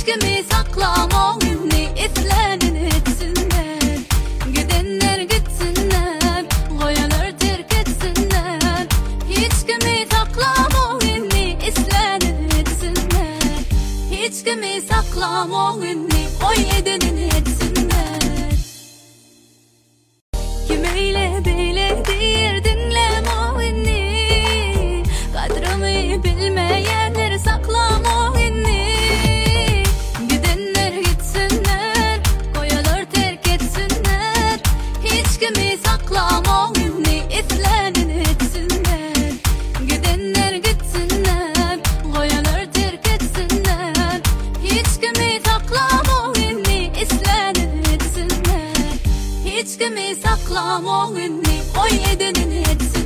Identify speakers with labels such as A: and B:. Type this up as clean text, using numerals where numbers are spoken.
A: kimi saklama inni islenin etsinler. Gidenler gitsinler, koyanlar terk etsinler. Hiç kimi saklama inni islenin etsinler. Hiç kimi saklama inni oy edenin etsinler. Kimeyle beyle dir dinleme inni, kadrımı bilmeyenler saklama inni. Gidenler gitsinler, koyalar terk etsinler. Hiç kimi saklama inni islenin etsinler. Gidenler gitsinler, koyalar terk etsinler. Hiç kimi saklama inni islenin etsinler. Hiç kimi saklama inni oy edenin etsinler.